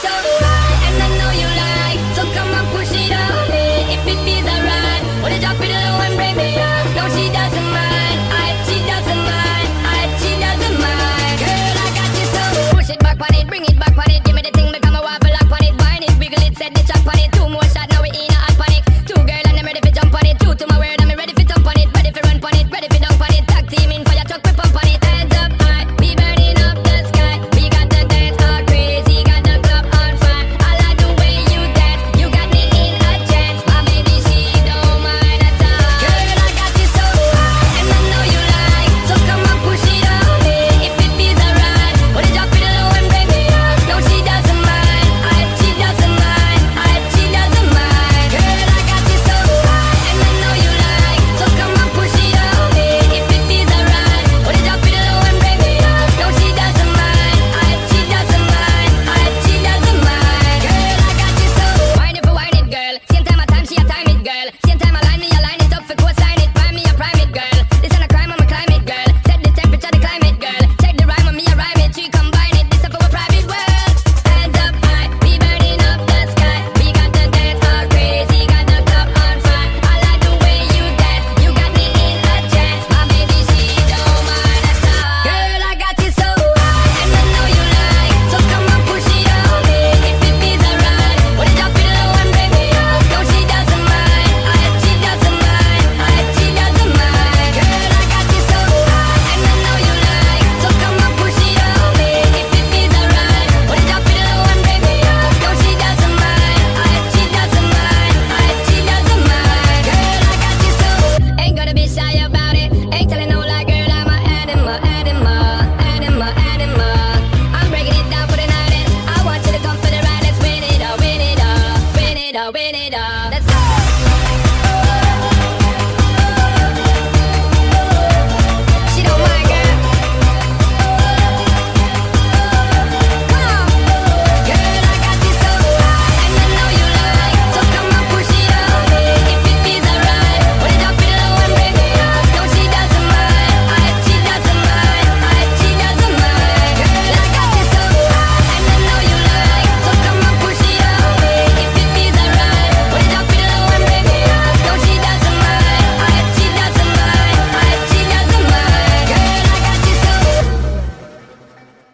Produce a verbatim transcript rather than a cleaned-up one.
so high, and I know you like. So come on, push it on me if it feels alright. Wanna drop it low and break me off. No, she doesn't mind. I, she doesn't mind. I, she doesn't mind. Girl, I got you so. Push it back on it, bring it back on it. Give me the thing, become a waffle lock on it. Wine it, wiggle it, set the chop on it. Two more shots, now we in a hot panic. Two girl and I'm ready for jump on it. True to my word, I'm ready for jump on it. Ready for run on it, ready for dunk on it. Tag team in fire truck, we pump on it. Hands up high, we burning up the sky. We got the dance all crazy, got the club on fire. I like the way you dance, you got me in a trance. My baby, she don't mind at all. Girl, I got you so high, and I know you like. So come on, push it on me if it feels alright. Wanna drop it low and break me off. No, she doesn't mind. I, she doesn't mind. I, she doesn't mind. Girl, I got you so high, and I know you like. So come on, push it on me if it feels alright. Wanna drop it low and break me off. No, she doesn't mind. I, she doesn't mind. I, she doesn't mind. Girl, I got you so. Wine it for wine it, girl. Same time, a time she a time it, girl. Same time, I line me, I line it up for co-sign it. Prime me, I prime it, girl. This ain't a crime, I'm a climate, girl. Set the temperature, the climate, girl. Check the rhyme on me, I rhyme it. She combine it. This up for a private world. Hands up high, we burning up the sky. We got the dance all crazy, got the club on fire. I like the way you dance, you got me in a trance. My baby, she don't mind at all. Girl, I got you so high, and I know you like. So come on, push it on me if it feels alright. Wanna drop it low and break me off. No, she doesn't mind. I, she doesn't mind. I, she doesn't mind. Girl, I got you so high, and I know you like. So come on, push it on me if it feels alright. Wanna drop it low and break me off. No, she doesn't mind. I, she doesn't mind. I, she doesn't mind. Girl, I got you so. Ain't gonna be shy about it. Ain't telling no lie, girl. I'm a animal, animal, animal, animal. I'm breaking it down for the night, and I want you to come for the ride. Let's win it all, win it all, win it all, win it all.